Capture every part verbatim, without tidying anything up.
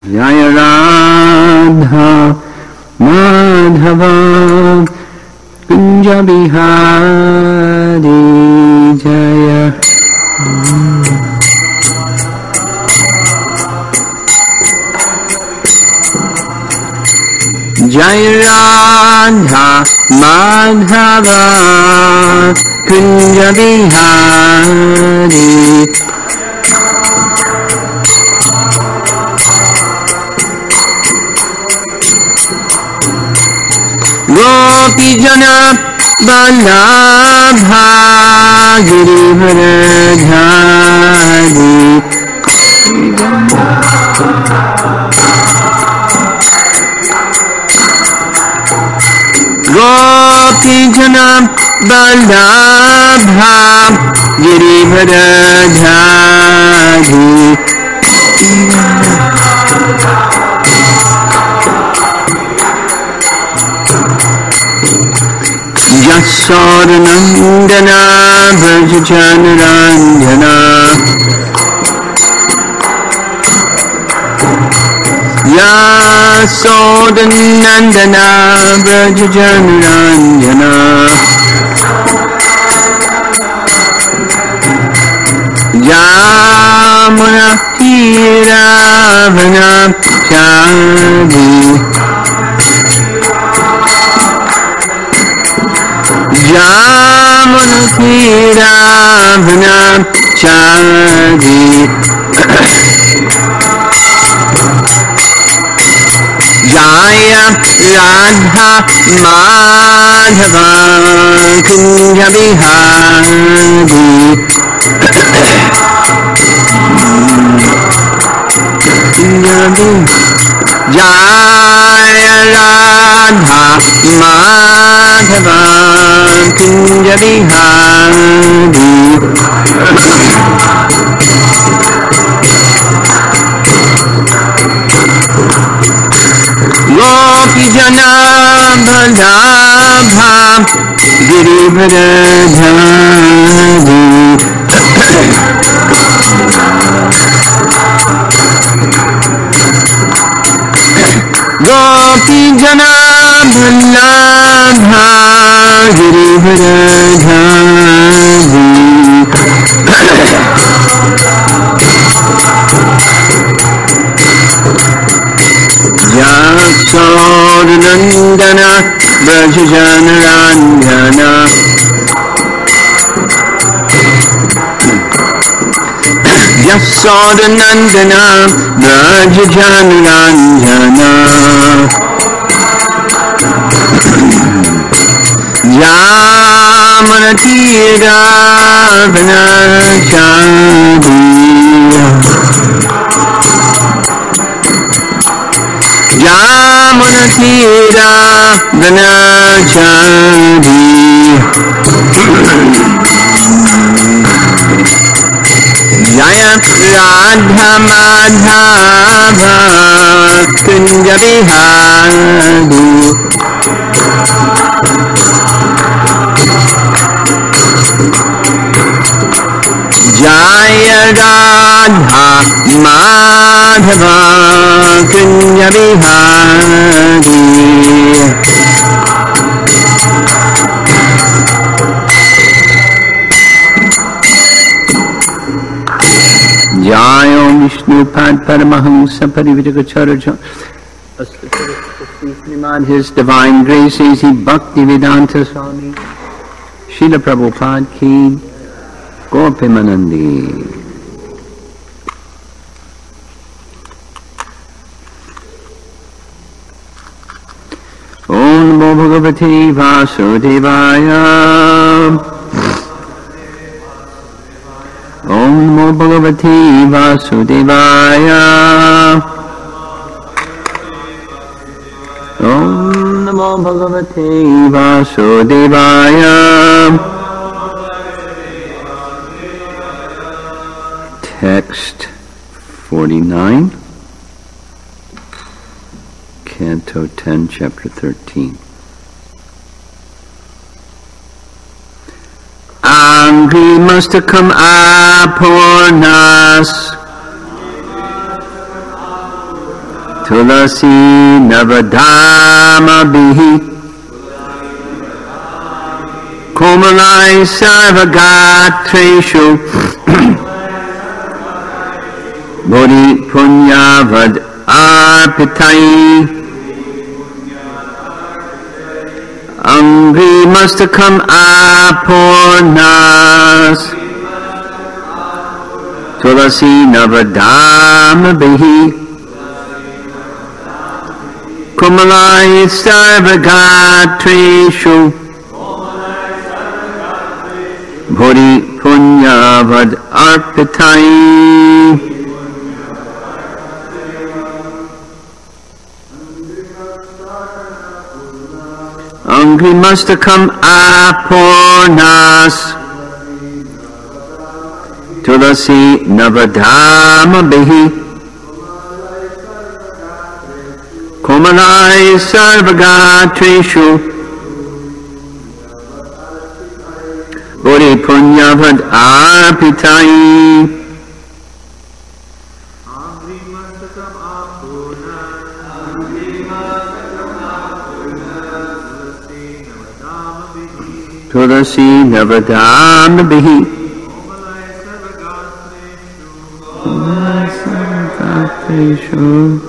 Jaya Radha Madhava Kunja Bihari Jaya. Jaya Radha Madhava Kunja Bihari Gopi Jana Vallabha Girivardhari Gopi Jana Vallabha Girivardhari Yasodanandana Vrajajanaranjana Yasodanandana Vrajajanaranjana Yamuna Tiravana Chadi Yamunatiravana Chadi Jaya Radha Madhava Kunja Bihari Jaya Radha Madhava Kunja Bihari Gopi Jana Vallabha Girivardhari Gopi Jana Vallabha Girivardhari Yasodanandana Vrajajanaranjana Yasodanandana Vrajajanaranjana Yamunatiravana Chadi Yamunatiravana Chadi Jaya Radha Madhava Kunja Bihari Jaya Radha Madhava Kunja Bihari Jaya Vishnu Pad Paramahamsa Pariviragacharya His Divine Grace A C Bhaktivedanta Swami Srila Prabhupada Ki Gopimanandi. Om Namo Bhagavate Vasudevaya. Om Namo Bhagavate Vasudevaya. Om Namo Bhagavate Vasudevaya. Text forty-nine, Canto ten, Chapter thirteen. Angri Mastakam Apurnas Tulasi Navadama Bihi Komalai Sarvagatreshu Bodhi Punyavad Arpitai Angri Mastakam Apurnas Tulasi Navadama Bihi Kumalai Sarvagatreshu Bodhi Punyavad Arpitai Angri Mastakam Apurnas Tulasi Navadama Bihi Komalai Sarvagatreshu Bodhi Punyavad Arpitai Tulasi Navadama Bihi Komalai Sarvagatreshu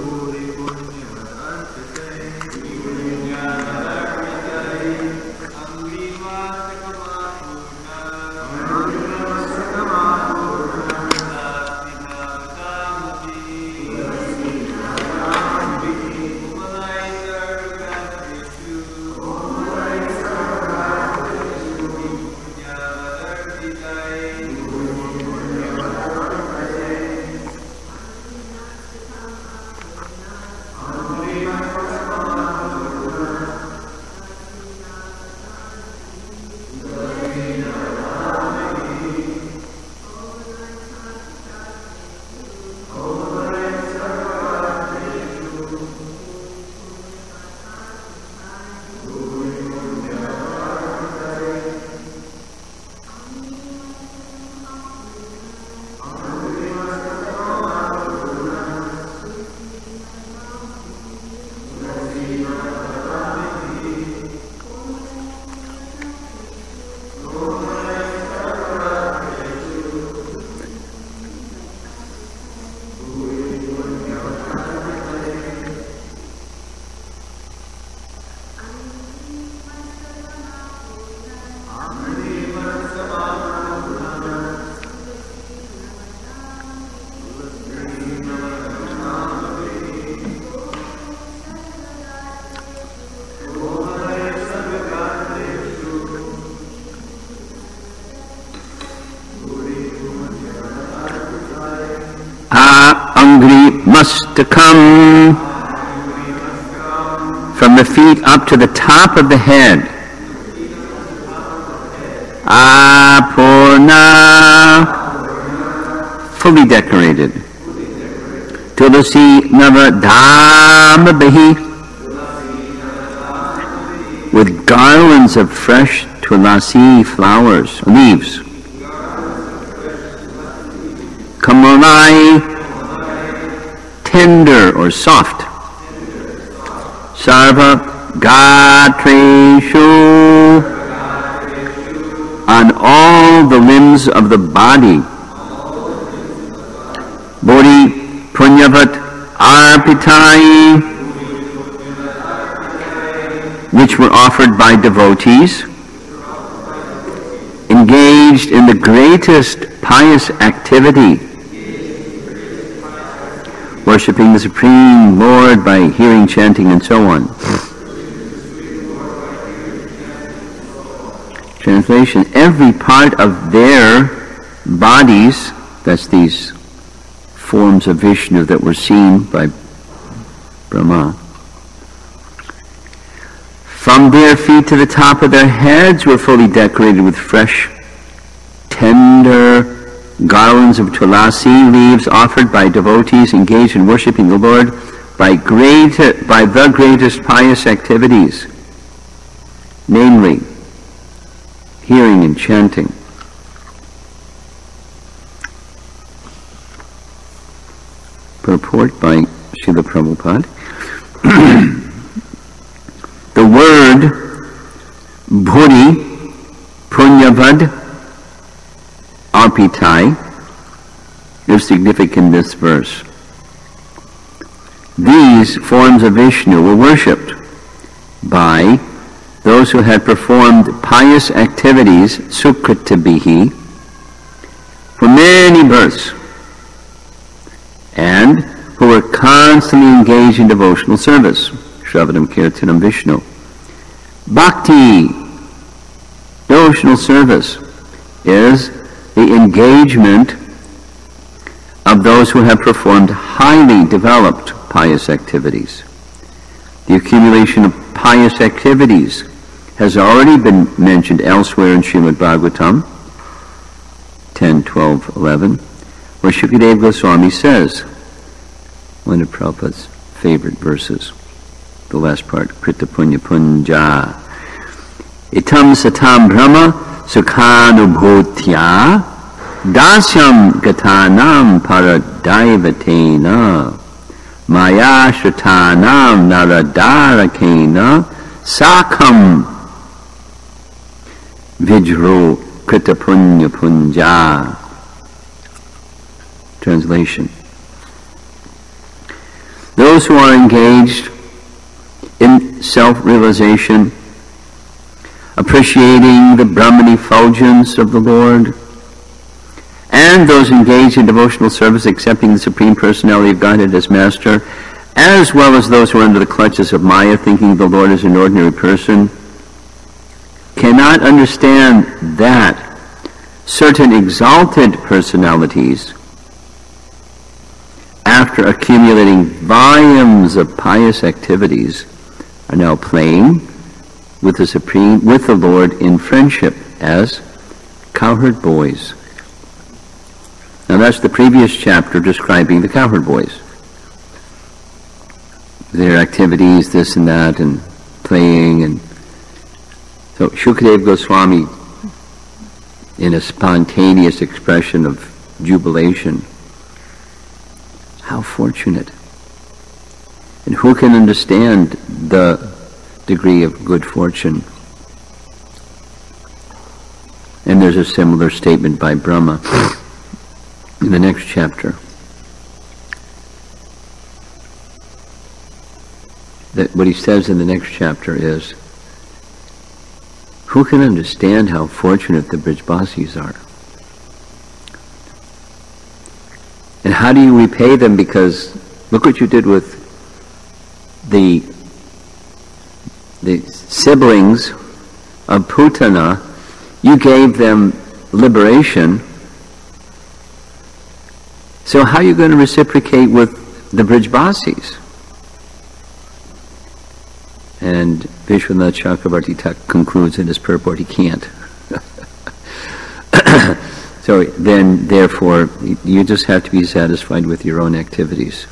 Must come from the feet up to the top of the head. Apurna, fully decorated. Tulasi Navadama Bihi, with garlands of fresh tulasi flowers, leaves. Kamalai, tender or soft. Sarva Gatreshu, on all the limbs of the body. Bodhi Punyavat Arpitai, which were offered by devotees engaged in the greatest pious activity, worshipping the Supreme Lord by hearing, chanting, and so on. Translation: every part of their bodies, that's these forms of Vishnu that were seen by Brahma, from their feet to the top of their heads were fully decorated with fresh, tender garlands of tulasi leaves offered by devotees engaged in worshipping the Lord by great, by the greatest pious activities, namely hearing and chanting. Purport by Srila Prabhupada. The word bhuri punyavad arpitai is significant in this verse. These forms of Vishnu were worshipped by those who had performed pious activities, sukritabihi, for many births, and who were constantly engaged in devotional service. Shravanam Kirtanam Vishnu. Bhakti, devotional service, is the engagement of those who have performed highly developed pious activities. The accumulation of pious activities has already been mentioned elsewhere in Srimad Bhagavatam ten, twelve, eleven, where Shukadeva Goswami says, one of Prabhupada's favorite verses, the last part, Krita Punya Punja, Itam Satam Brahma Sukhanubhutya Dasyam Gatanam Paradaivatena Maya Shratanam Naradarakena Sakam Vijro Krita Punya Punja. Translation. Those who are engaged in self-realization, appreciating the Brahman effulgence of the Lord, and those engaged in devotional service, accepting the Supreme Personality of Godhead as Master, as well as those who are under the clutches of Maya, thinking the Lord is an ordinary person, cannot understand that certain exalted personalities, after accumulating volumes of pious activities, are now playing with the Supreme, with the Lord in friendship as cowherd boys. Now that's the previous chapter describing the cowherd boys. Their activities, this and that, and playing, and so Shukadeva Goswami, in a spontaneous expression of jubilation, how fortunate. And who can understand the degree of good fortune? And there's a similar statement by Brahma in the next chapter. That what he says in the next chapter is, who can understand how fortunate the Brijbasis are? And how do you repay them? Because look what you did with the the siblings of Putana. You gave them liberation. So how are you going to reciprocate with the Brijbasis? And Vishwanath Chakravarti concludes in his purport he can't. So then, therefore, you just have to be satisfied with your own activities.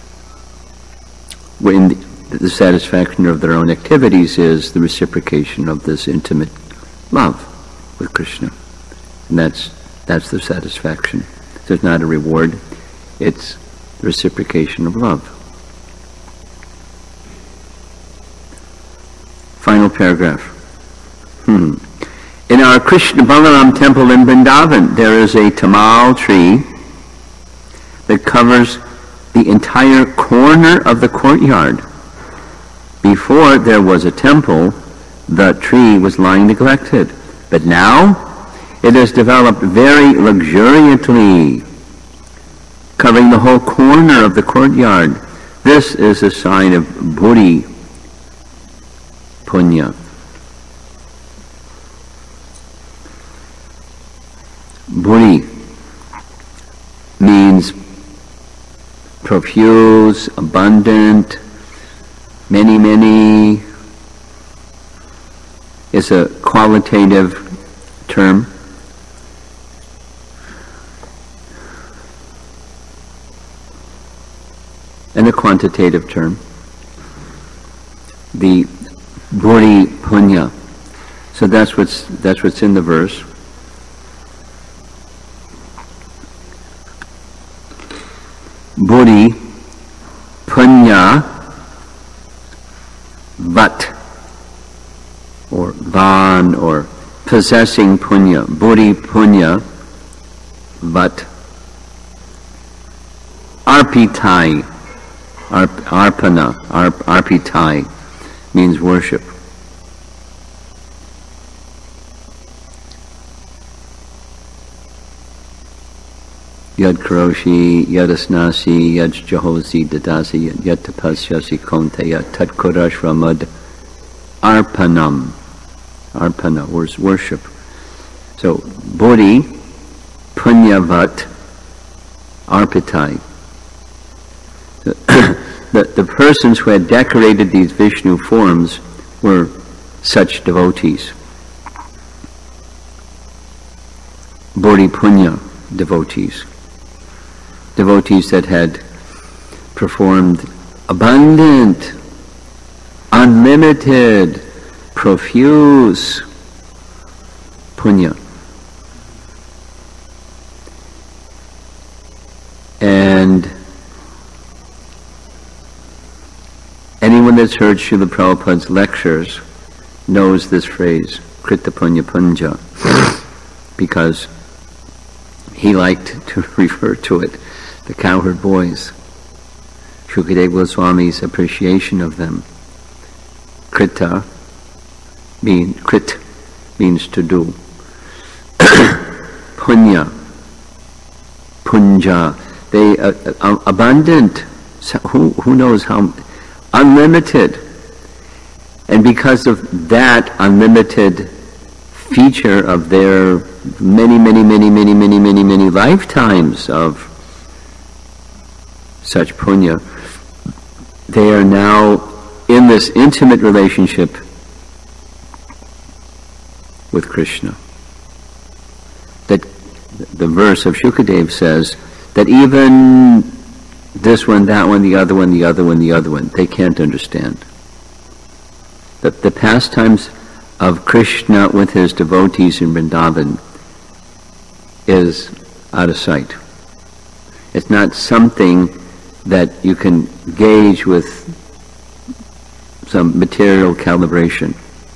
When the, the satisfaction of their own activities is the reciprocation of this intimate love with Krishna. And that's that's the satisfaction. So it's not a reward, it's the reciprocation of love. Final paragraph. Hmm. In our Krishna Balaram temple in Vrindavan, there is a tamal tree that covers the entire corner of the courtyard. Before there was a temple, the tree was lying neglected. But now, it has developed very luxuriantly, covering the whole corner of the courtyard. This is a sign of Bhuri Punya. Bhuri means profuse, abundant, many, many. It's a qualitative term. And a quantitative term. The Bhuri Punya. So that's what's that's what's in the verse. Bhuri Punya vat, or van, or possessing punya, buddhi punya, vat, arpitai, arp, arpana, arp, arpitai, means worship. Yad karoshi, yad asnasi, yad jahosi, dadasi, yad tapasyasi konteya, tat kodashramad, arpanam. Arpana, worship. So, bodhi, punyavat, arpitai. The, the persons who had decorated these Vishnu forms were such devotees. Bodhi punya devotees. Devotees that had performed abundant, unlimited, profuse punya. And anyone that's heard Srila Prabhupada's lectures knows this phrase, Krita Punya Punja, because he liked to refer to it, the cowherd boys. Shukadeva Goswami's appreciation of them. Krita, mean, krit means to do. Punya, punja, they uh, uh, abundant, who, who knows how, unlimited. And because of that unlimited feature of their many, many, many, many, many, many, many lifetimes of such punya, they are now in this intimate relationship with Krishna. That the verse of Shukadeva says that even this one, that one, the other one, the other one, the other one, they can't understand. That the pastimes of Krishna with his devotees in Vrindavan is out of sight. It's not something that you can gauge with some material calibration.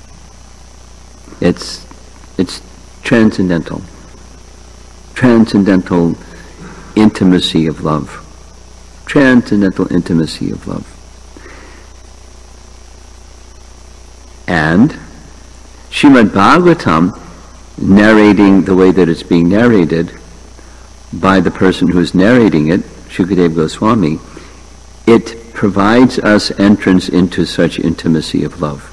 It's it's transcendental. Transcendental intimacy of love. Transcendental intimacy of love. And Srimad Bhagavatam, narrating the way that it's being narrated by the person who is narrating it, Shukadeva Goswami, it provides us entrance into such intimacy of love.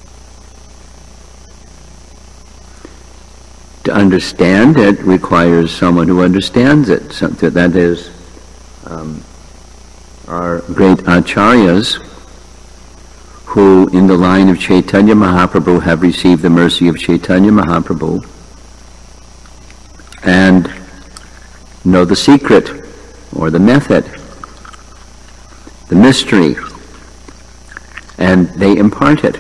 To understand it requires someone who understands it. So that is, um, our great acharyas, who in the line of Chaitanya Mahaprabhu have received the mercy of Chaitanya Mahaprabhu and know the secret or the method, the mystery, and they impart it.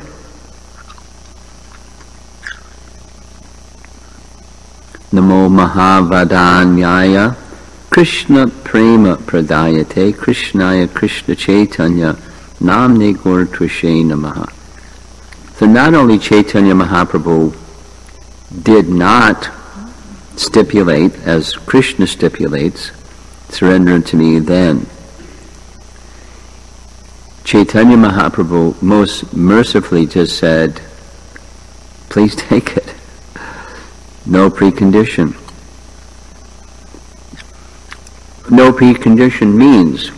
Namo Mahavadanyaya Krishna Prema Pradayate Krishnaya Krishna Chaitanya Namne Gaur Tvishe Namaha. So not only Chaitanya Mahaprabhu did not stipulate, as Krishna stipulates, surrender unto me then. Chaitanya Mahaprabhu most mercifully just said, please take it. No precondition. No precondition means,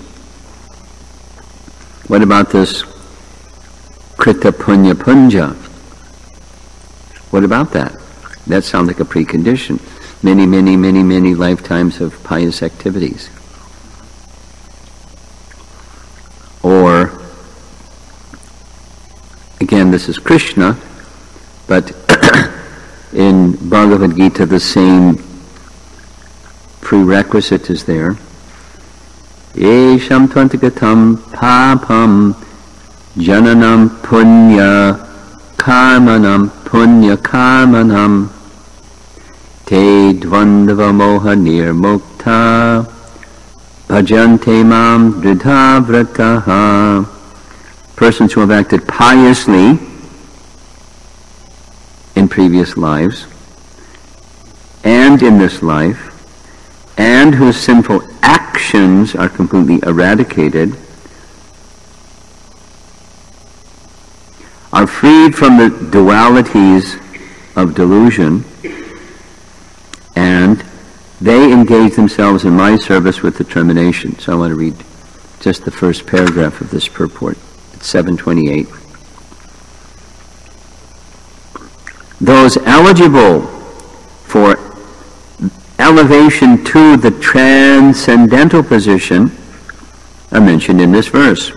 what about this Krita Punya Punja? What about that? That sounds like a precondition. Many, many, many, many lifetimes of pious activities. Or, again, this is Krishna, but in Bhagavad Gita the same prerequisite is there. Yesham tvantagatam papam jananam punya karmanam punya karmanam te dvandava moha nirmukta bhajante mam dridha vrataha persons who have acted piously in previous lives and in this life, and whose sinful actions are completely eradicated, are freed from the dualities of delusion, and they engage themselves in my service with determination. So I want to read just the first paragraph of this purport. It's seven twenty-eight. Those eligible for elevation to the transcendental position are mentioned in this verse.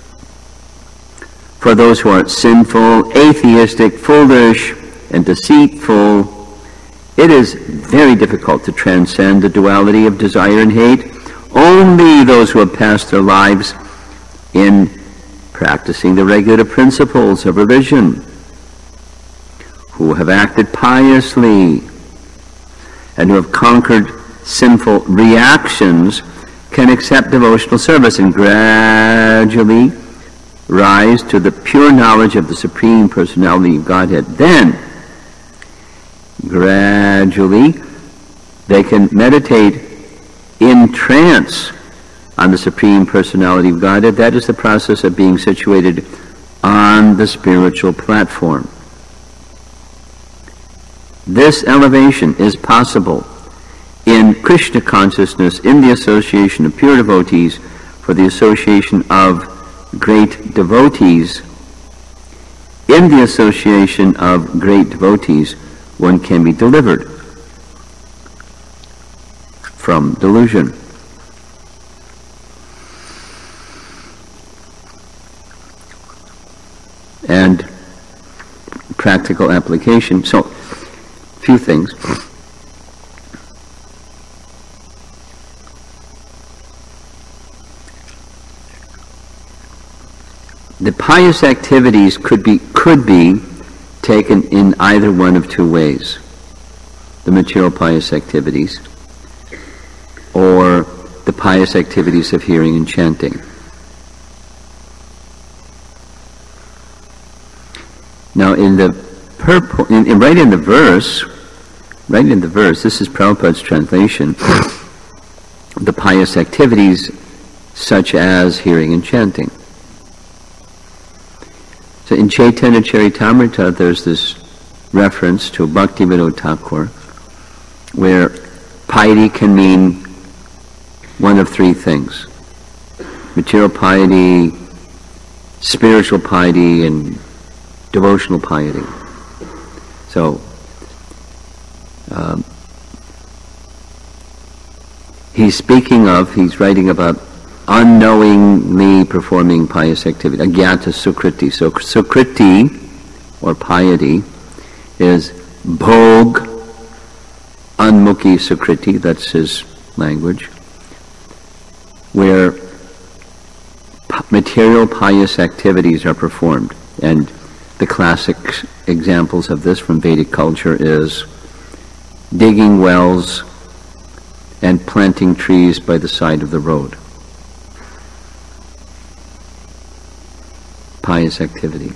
For those who are sinful, atheistic, foolish, and deceitful, it is very difficult to transcend the duality of desire and hate. Only those who have passed their lives in practicing the regulative principles of religion, who have acted piously, and who have conquered sinful reactions, can accept devotional service and gradually rise to the pure knowledge of the Supreme Personality of Godhead. Then, gradually, they can meditate in trance on the Supreme Personality of Godhead. That is the process of being situated on the spiritual platform. This elevation is possible in Krishna consciousness, in the association of pure devotees, for the association of great devotees. In the association of great devotees, one can be delivered from delusion. And practical application. So, few things. The pious activities could be could be taken in either one of two ways. The material pious activities, or the pious activities of hearing and chanting. Now, in the purport, in, in, right in the verse, right in the verse, this is Prabhupada's translation. The pious activities, such as hearing and chanting. So in Chaitanya Charitamrita, there's this reference to Bhaktivinoda Thakur, where piety can mean one of three things: material piety, spiritual piety, and devotional piety. So, um, he's speaking of, he's writing about unknowingly performing pious activity, agyata sukriti. So sukriti, or piety, is bhog anmukhi sukriti, that's his language, where material pious activities are performed. And the classic examples of this from Vedic culture is digging wells and planting trees by the side of the road. Pious activity.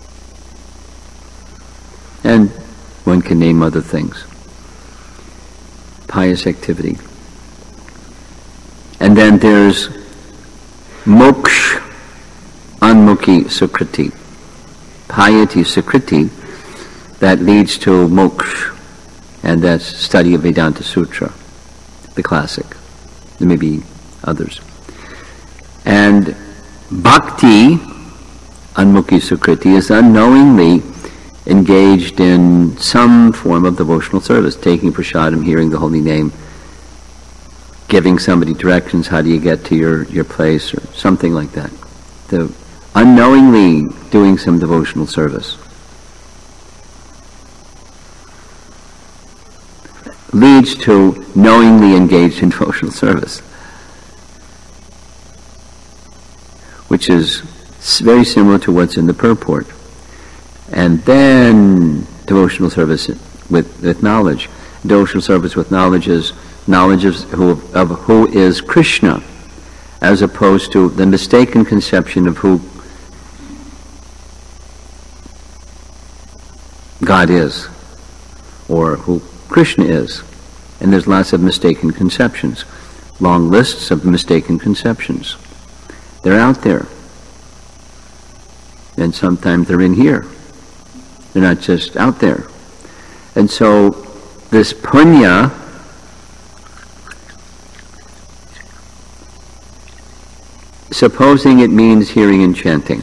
And one can name other things. Pious activity. And then there's moksha anmukhi sukriti. Piety sukriti that leads to moksha, and that's study of Vedanta Sutra, the classic. There may be others. And bhakti anmukhi sukriti is unknowingly engaged in some form of devotional service, taking prasadam, hearing the holy name, giving somebody directions, how do you get to your, your place, or something like that. The unknowingly doing some devotional service leads to knowingly engaged in devotional service, which is very similar to what's in the purport. And then devotional service with, with knowledge. Devotional service with knowledge is knowledge of who, of who is Krishna, as opposed to the mistaken conception of who God is, or who Krishna is. And there's lots of mistaken conceptions, long lists of mistaken conceptions. They're out there. And sometimes they're in here. They're not just out there. And so this punya supposing it means hearing and chanting.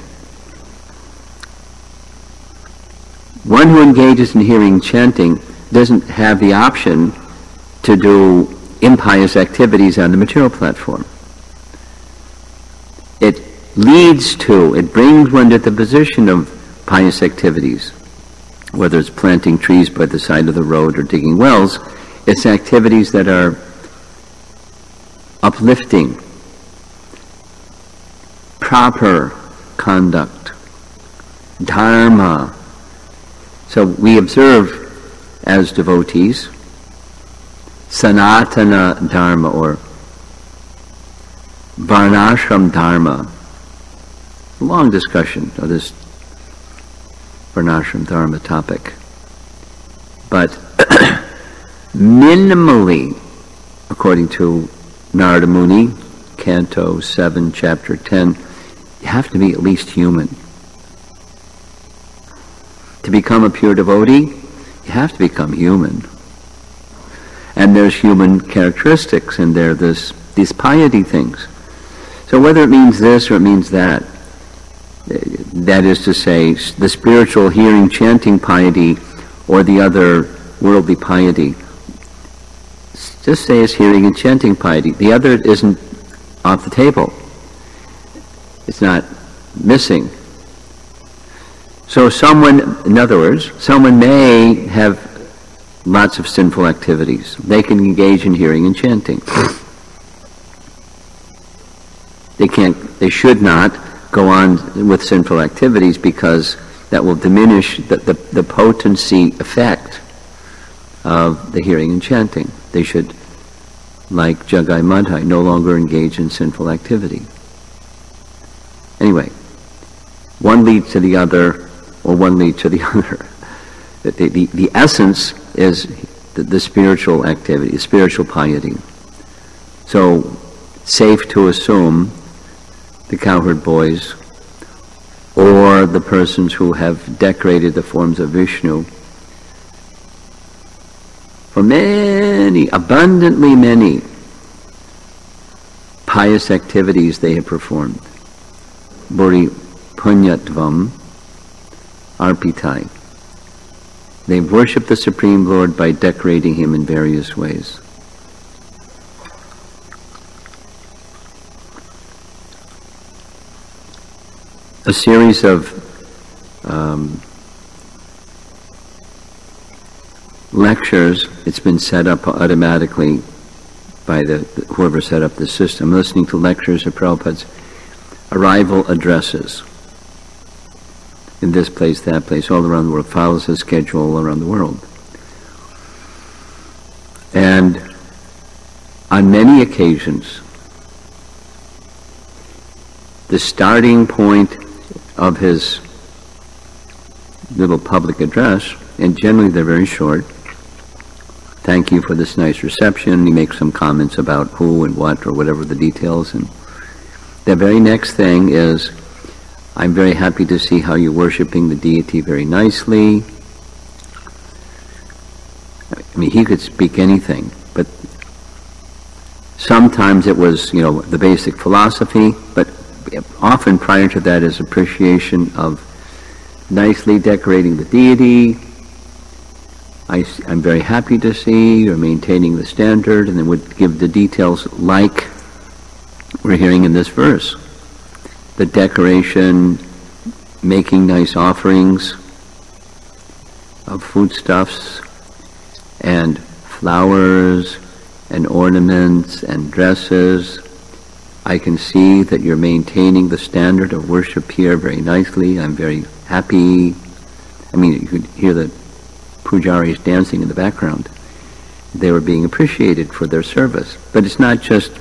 One who engages in hearing and chanting doesn't have the option to do impious activities on the material platform. It leads to, it brings one to the position of pious activities, whether it's planting trees by the side of the road or digging wells. It's activities that are uplifting, proper conduct, dharma. So we observe as devotees sanatana dharma or varnashram dharma. Long discussion of this varnashram dharma topic. But minimally, according to Narada Muni, Canto seven, Chapter ten, you have to be at least human. To become a pure devotee, you have to become human. And there's human characteristics, and there are this, these piety things. So whether it means this or it means that, that is to say, the spiritual hearing, chanting piety, or the other worldly piety, just say it's hearing and chanting piety. The other isn't off the table. It's not missing. So someone, in other words, someone may have lots of sinful activities. They can engage in hearing and chanting. They can't, they should not go on with sinful activities because that will diminish the, the, the potency effect of the hearing and chanting. They should, like Jagai Madhai, no longer engage in sinful activity. Anyway, one leads to the other, or one leads to the other. The, the, the essence is the, the spiritual activity, the spiritual piety. So, safe to assume the cowherd boys or the persons who have decorated the forms of Vishnu for many, abundantly many pious activities they have performed. Buri punyatvam arpitai. They worship the Supreme Lord by decorating Him in various ways. A series of um, lectures, it's been set up automatically by the whoever set up the system, listening to lectures of Prabhupada's arrival addresses. In this place, that place, all around the world, follows a schedule all around the world. And on many occasions, the starting point of his little public address, and generally they're very short, thank you for this nice reception, he makes some comments about who and what or whatever the details, and the very next thing is, I'm very happy to see how you're worshiping the deity very nicely. I mean, he could speak anything, but sometimes it was, you know, the basic philosophy, but often prior to that is appreciation of nicely decorating the deity. I, I'm very happy to see you're maintaining the standard, and then would give the details like we're hearing in this verse. The decoration, making nice offerings of foodstuffs and flowers and ornaments and dresses. I can see that you're maintaining the standard of worship here very nicely. I'm very happy. I mean, you could hear the pujaris dancing in the background. They were being appreciated for their service. But it's not just,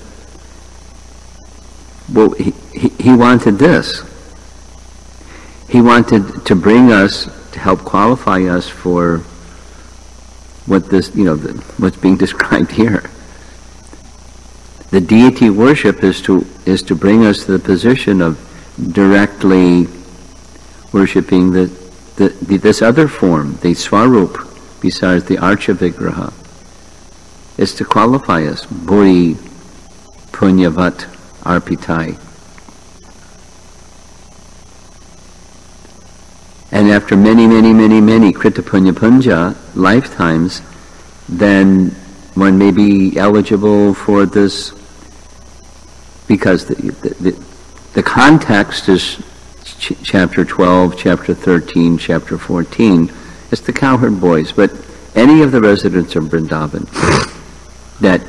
well, he, he, he wanted this. He wanted to bring us to help qualify us for what this, you know, the, what's being described here. The deity worship is to is to bring us to the position of directly worshipping the, the, the this other form, the Swarup, besides the Archa Vigraha. It's to qualify us, Buri Punyavat Arpitai. And after many, many, many, many Krita Punya Punja lifetimes, then one may be eligible for this, because the, the, the, the context is ch- chapter twelve, chapter thirteen, chapter fourteen. It's the cowherd boys, but any of the residents of Vrindavan, that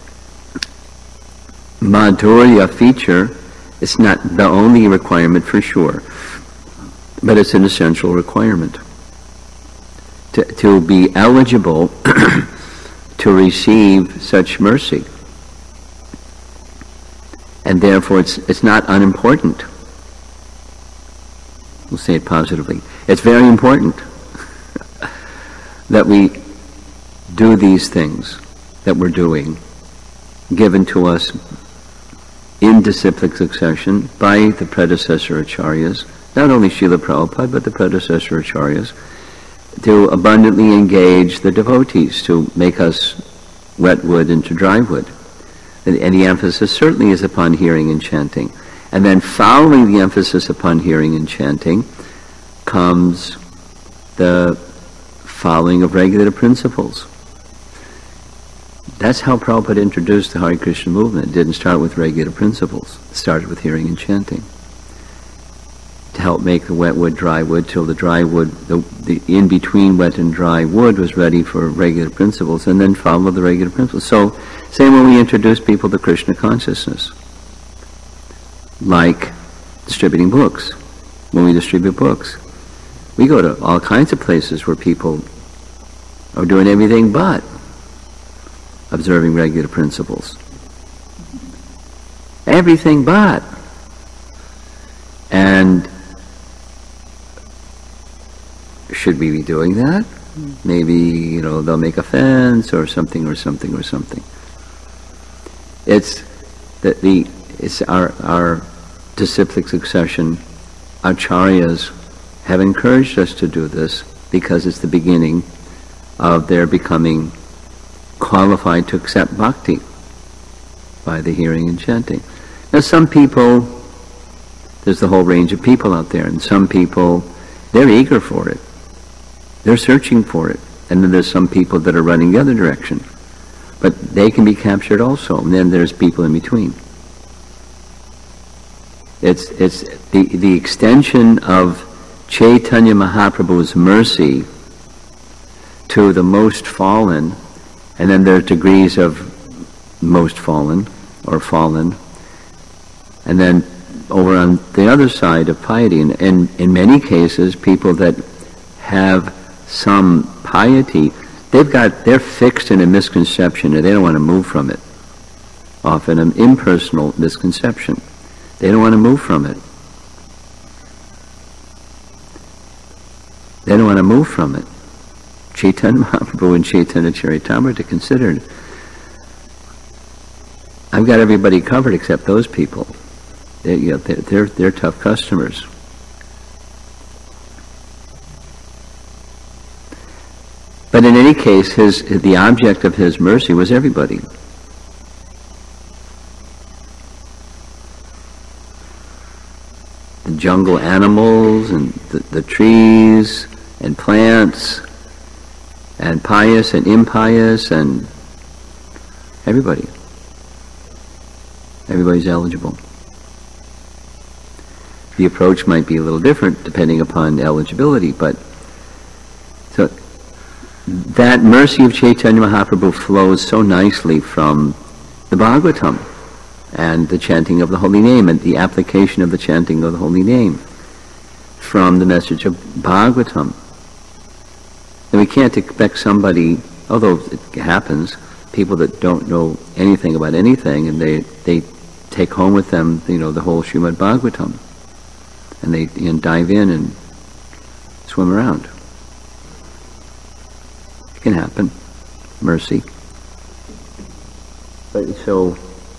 Madhurya feature is not the only requirement for sure, but it's an essential requirement. To, to be eligible to receive such mercy. And therefore it's it's not unimportant. We'll say it positively. It's very important that we do these things that we're doing, given to us in disciplic succession by the predecessor acharyas, not only Srila Prabhupada, but the predecessor acharyas, to abundantly engage the devotees, to make us wet wood into dry wood. And, and the emphasis certainly is upon hearing and chanting. And then following the emphasis upon hearing and chanting comes the following of regulative principles. That's how Prabhupada introduced the Hare Krishna movement. It didn't start with regulative principles. It started with hearing and chanting, to help make the wet wood dry wood, till the dry wood, the, the in-between wet and dry wood was ready for regular principles, and then follow the regular principles. So, same when we introduce people to Krishna consciousness, like distributing books. When we distribute books, we go to all kinds of places where people are doing everything but observing regular principles. Everything but. And should we be doing that? Maybe, you know, they'll make a fence or something or something or something. It's that the it's our our disciplic succession, acharyas have encouraged us to do this because it's the beginning of their becoming qualified to accept bhakti by the hearing and chanting. Now some people, there's the whole range of people out there, and some people, they're eager for it. They're searching for it. And then there's some people that are running the other direction. But they can be captured also. And then there's people in between. It's it's the, the extension of Chaitanya Mahaprabhu's mercy to the most fallen, and then there are degrees of most fallen, or fallen, and then over on the other side of piety, and, and in many cases, people that have some piety, they've got, they're fixed in a misconception, and they don't want to move from it. Often an impersonal misconception. They don't want to move from it. They don't want to move from it. Chaitanya Mahaprabhu and Chaitanya Charitamrita considered, I've got everybody covered except those people. They're, you know, they're, they're, they're tough customers. But in any case, his the object of his mercy was everybody. The jungle animals and the, the trees and plants and pious and impious and everybody. Everybody's eligible. The approach might be a little different depending upon eligibility, but so that mercy of Chaitanya Mahaprabhu flows so nicely from the Bhagavatam and the chanting of the holy name and the application of the chanting of the holy name from the message of Bhagavatam. And we can't expect somebody, although it happens, people that don't know anything about anything, and they, they take home with them, you know, the whole Srimad Bhagavatam, and they and dive in and swim around. can happen. Mercy. But so,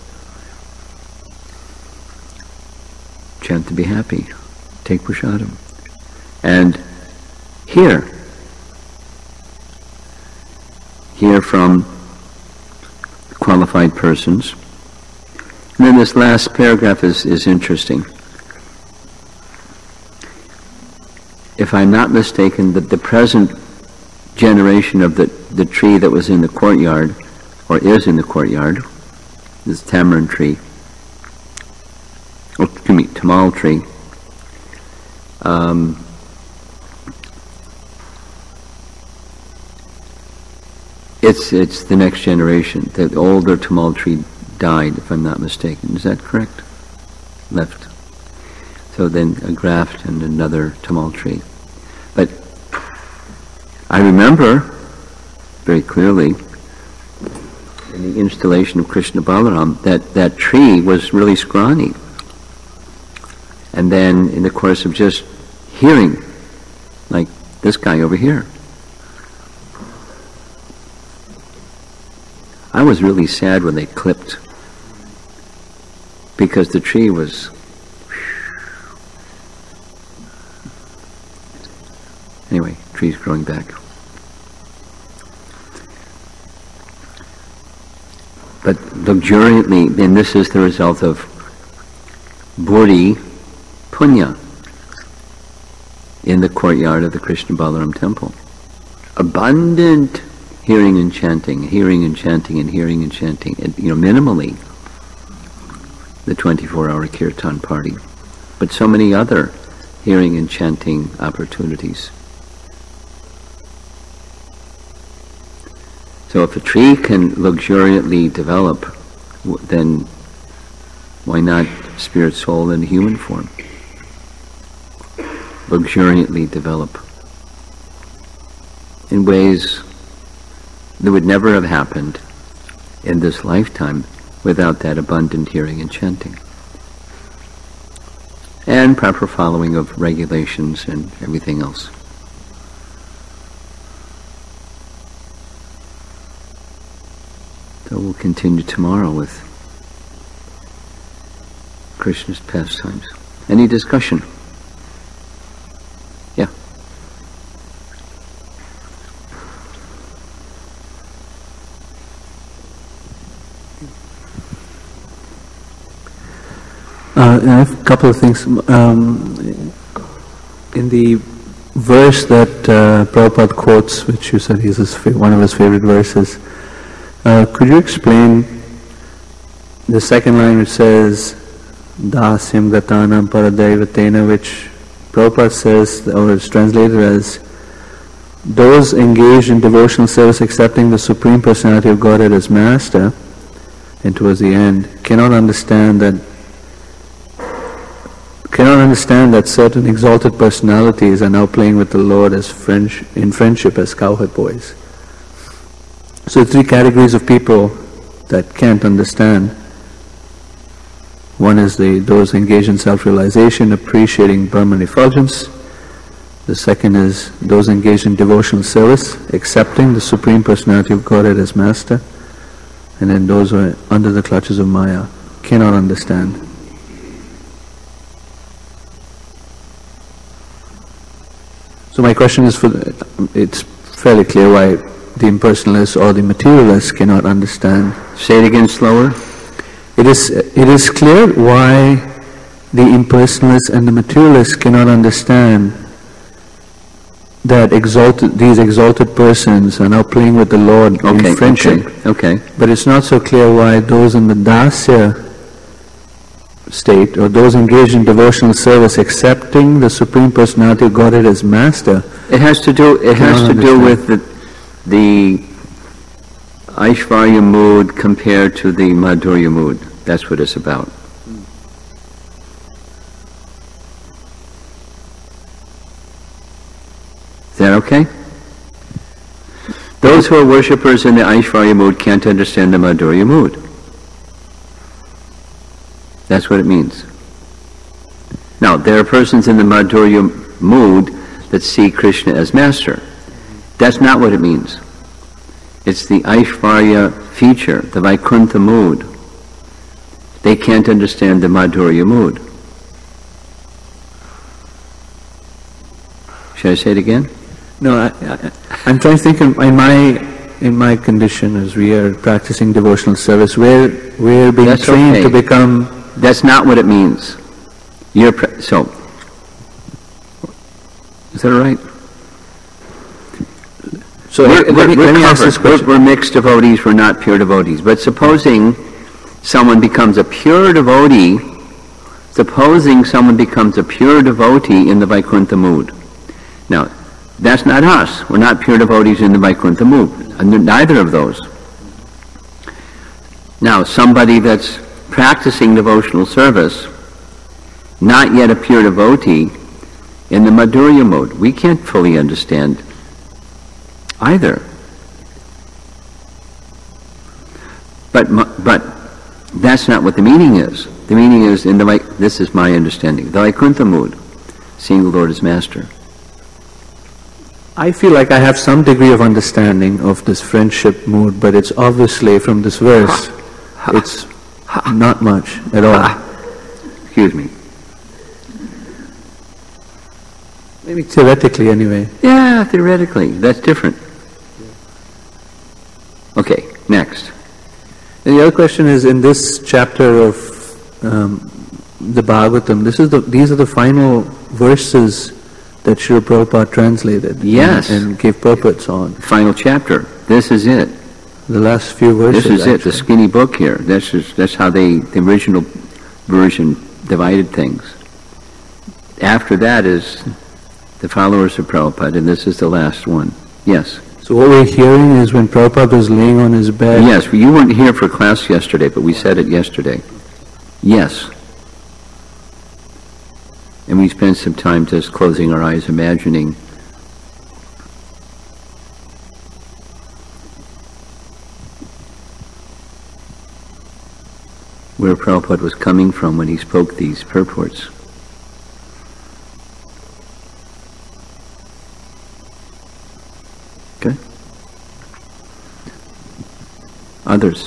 chant to be happy. Take prasadam. And hear. Hear from qualified persons. And then this last paragraph is, is interesting. If I'm not mistaken, that the present generation of the, the tree that was in the courtyard, or is in the courtyard, this tamarind tree, oh, excuse me, tamal tree, um, it's it's the next generation. The older tamal tree died, if I'm not mistaken. Is that correct? Left. So then a graft and another tamal tree. But I remember very clearly in the installation of Krishna Balaram that that tree was really scrawny. And then in the course of just hearing, like this guy over here, I was really sad when they clipped, because the tree was, anyway, trees growing back. But luxuriantly, and this is the result of Buddhi Punya in the courtyard of the Krishna Balaram temple. Abundant hearing and chanting, hearing and chanting, and hearing and chanting, and, you know, minimally the twenty-four hour kirtan party, but so many other hearing and chanting opportunities. So if a tree can luxuriantly develop, then why not spirit, soul, in human form? Luxuriantly develop in ways that would never have happened in this lifetime without that abundant hearing and chanting. And proper following of regulations and everything else. So we'll continue tomorrow with Krishna's pastimes. Any discussion? Yeah. Uh, I have a couple of things. Um, in the verse that uh, Prabhupada quotes, which you said is his fa- one of his favorite verses, uh, could you explain the second line which says, Dasyam Gatanam Paradaivatena, which Prabhupada says, or is translated as, those engaged in devotional service accepting the Supreme Personality of Godhead as Master, and towards the end, cannot understand that cannot understand that certain exalted personalities are now playing with the Lord as French, in friendship as cowherd boys. So three categories of people that can't understand. One is the those engaged in self-realization, appreciating Brahman effulgence. The second is those engaged in devotional service, accepting the Supreme Personality of Godhead as Master. And then those who are under the clutches of Maya, cannot understand. So my question is, for the, it's fairly clear why the impersonalists or the materialists cannot understand. Say it again slower. It is it is clear why the impersonalists and the materialists cannot understand that exalted these exalted persons are now playing with the Lord okay, in friendship. Okay, okay. But it's not so clear why those in the dasya state, or those engaged in devotional service, accepting the Supreme Personality of Godhead as Master. It has to do. It has to do with the the Aishvarya mood compared to the Madhurya mood. That's what it's about. Is that okay? Those who are worshippers in the Aishvarya mood can't understand the Madhurya mood. That's what it means. Now, there are persons in the Madhurya mood that see Krishna as Master. That's not what it means. It's the Aishvarya feature, the Vaikuntha mood. They can't understand the Madhurya mood. Should I say it again? No, I, I, I'm trying to think in, in my in my condition as we are practicing devotional service, we're, we're being That's trained okay. to become... That's not what it means. You're pre- so, is that all right? So we're, let me, we're, let me ask covered. this question. We're, we're mixed devotees, we're not pure devotees. But supposing someone becomes a pure devotee, supposing someone becomes a pure devotee in the Vaikuntha mood. Now, that's not us. We're not pure devotees in the Vaikuntha mood. Neither of those. Now, somebody that's practicing devotional service, not yet a pure devotee, in the Madhurya mode, we can't fully understand either. But but that's not what the meaning is. The meaning is, in the this is my understanding, the Vaikuntha mood, seeing the Lord as Master. I feel like I have some degree of understanding of this friendship mood, but it's obviously from this verse, it's not much at all. Excuse me. Maybe theoretically anyway. Yeah, theoretically. That's different. Okay, next. And the other question is, in this chapter of um, the Bhagavatam, this is the, these are the final verses that Srila Prabhupada translated Yes. and, and gave purports on. Final chapter. This is it. The last few verses. This is it, actually. the skinny book here. That's just, that's how they, the original version divided things. After that is the followers of Prabhupada, and this is the last one. Yes. So what we're hearing is when Prabhupada was laying on his bed. Yes, you weren't here for class yesterday, but we said it yesterday. Yes. And we spent some time just closing our eyes, imagining where Prabhupada was coming from when he spoke these purports. Okay? Others?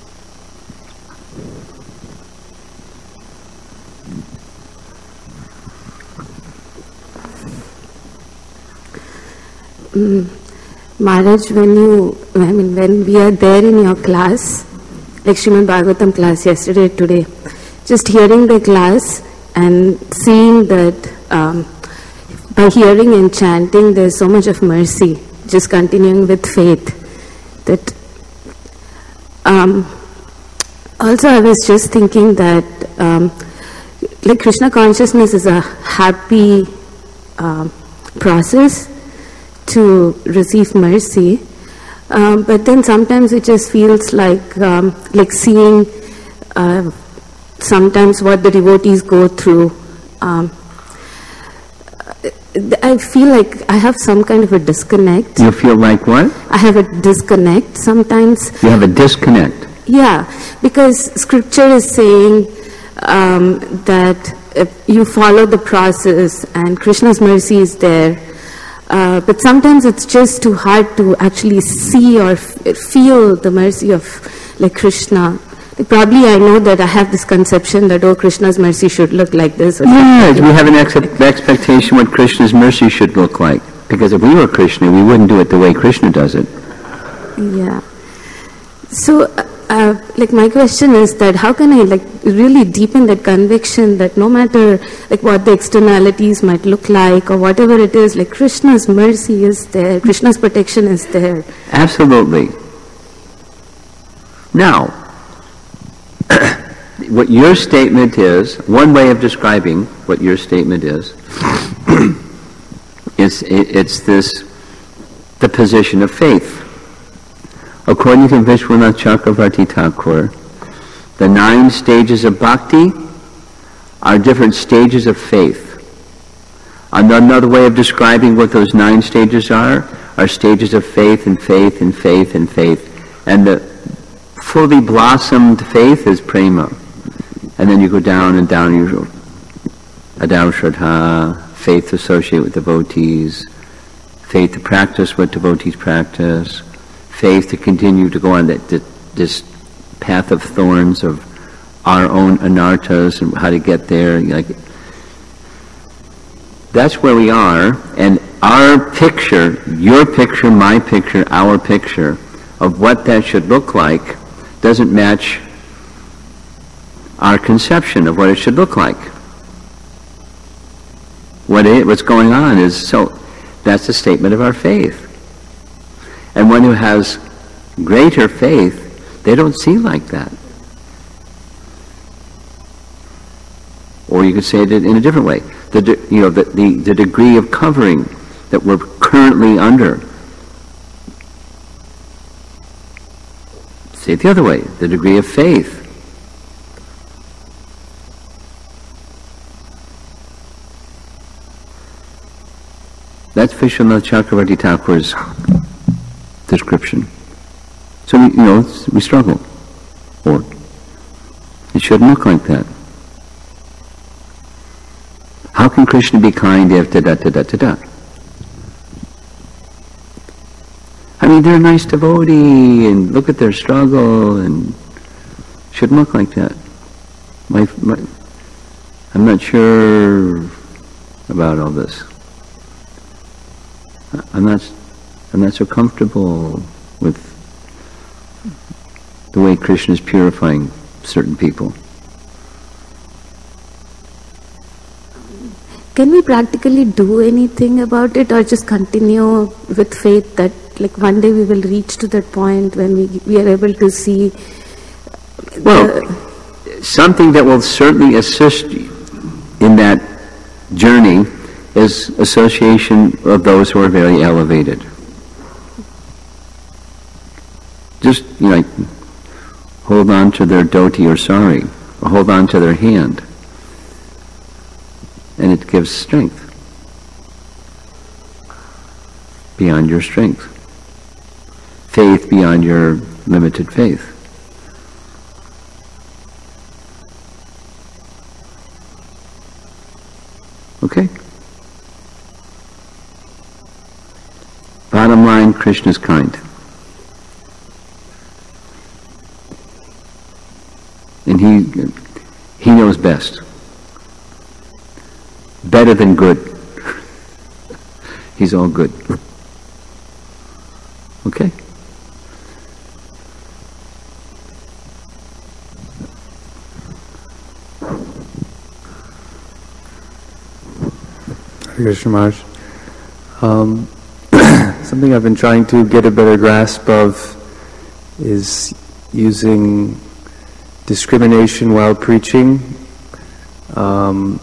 Mm, Maharaj, when you, I mean, when we are there in your class, like Srimad Bhagavatam class yesterday, today, just hearing the class and seeing that um, by hearing and chanting, there's so much of mercy, just continuing with faith. That um, also, I was just thinking that um, like Krishna consciousness is a happy uh, process to receive mercy, um, but then sometimes it just feels like um, like seeing uh, sometimes what the devotees go through. Um, I feel like I have some kind of a disconnect. You feel like what? I have a disconnect sometimes. You have a disconnect. Yeah, because scripture is saying um, that if you follow the process and Krishna's mercy is there. Uh, but sometimes it's just too hard to actually see or f- feel the mercy of like Krishna. Like probably I know that I have this conception that, oh, Krishna's mercy should look like this. Or Yes, we have an ex- expectation what Krishna's mercy should look like. Because if we were Krishna, we wouldn't do it the way Krishna does it. Yeah. So, uh, uh, like my question is that how can I like really deepen that conviction that no matter like what the externalities might look like or whatever it is, like Krishna's mercy is there, Krishna's protection is there. Absolutely. Now, what your statement is, one way of describing what your statement is, is it, it's this, the position of faith. According to Vishwanath Chakravarti Thakur, the nine stages of bhakti are different stages of faith. Another way of describing what those nine stages are, are stages of faith and faith and faith and faith. And the fully blossomed faith is prema. And then you go down and down, you go adau shraddha, faith to associate with devotees, faith to practice what devotees practice, faith to continue to go on that, that this path of thorns of our own anarthas and how to get there. Like, that's where we are, and our picture, your picture, my picture, our picture of what that should look like doesn't match our conception of what it should look like. What it, what's going on is, so that's a statement of our faith. And one who has greater faith, they don't see like that. Or you could say it in a different way. The de- you know the, the, the degree of covering that we're currently under. Say it the other way. The degree of faith. That's Vishwanath Chakravarti Thakur's description. So, we, you know, it's, we struggle. Or it shouldn't look like that. How can Krishna be kind if da-da-da-da-da-da? I mean, they're a nice devotee, and look at their struggle, and shouldn't look like that. My, my, I'm not sure about all this. I'm not, I'm not so comfortable with the way Krishna is purifying certain people. Can we practically do anything about it, or just continue with faith that like one day we will reach to that point when we we are able to see? Well, something that will certainly assist in that journey is association of those who are very elevated. Just, you know, like, hold on to their dhoti or sari, or hold on to their hand. And it gives strength beyond your strength. Faith beyond your limited faith. Okay? Bottom line, Krishna is kind. And he, he knows best. Better than good. He's all good. Okay? Hare Krishna Maharaj. Um, something I've been trying to get a better grasp of is using discrimination while preaching. Um,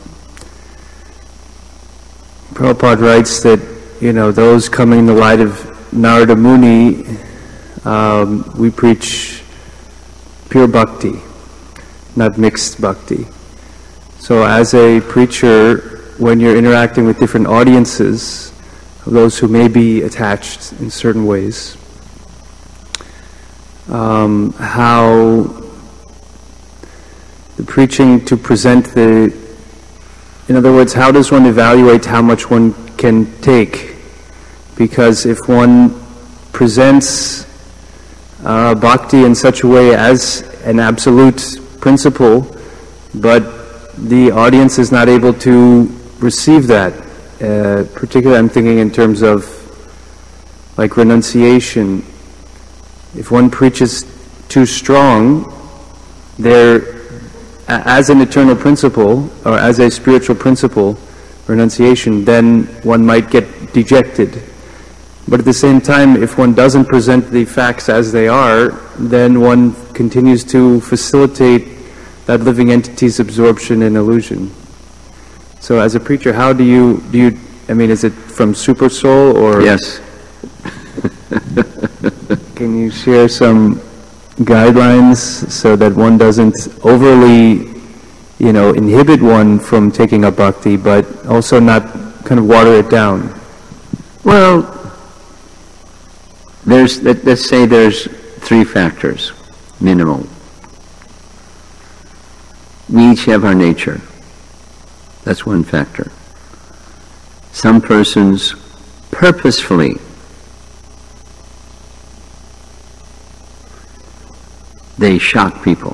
Prabhupada writes that, you know, those coming in the light of Narada Muni, um, we preach pure bhakti, not mixed bhakti. So as a preacher, when you're interacting with different audiences, those who may be attached in certain ways, um, how the preaching to present the In other words, how does one evaluate how much one can take? Because if one presents uh, bhakti in such a way as an absolute principle, but the audience is not able to receive that, uh, particularly I'm thinking in terms of like renunciation. If one preaches too strong, there as an eternal principle, or as a spiritual principle, renunciation, then one might get dejected. But at the same time, if one doesn't present the facts as they are, then one continues to facilitate that living entity's absorption in illusion. So as a preacher, how do you, do you, I mean, is it from Super Soul, or? Yes. Can you share some guidelines so that one doesn't overly, you know, inhibit one from taking up bhakti, but also not kind of water it down? Well, there's, let, let's say there's three factors, minimal. We each have our nature. That's one factor. Some persons purposefully they shock people.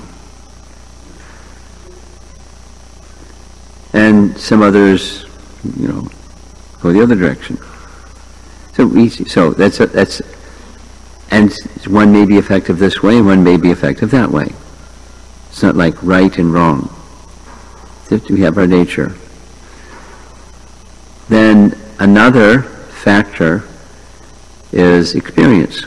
And some others, you know, go the other direction. So easy. So that's a, that's, and one may be effective this way, one may be effective that way. It's not like right and wrong. We have our nature. Then another factor is experience.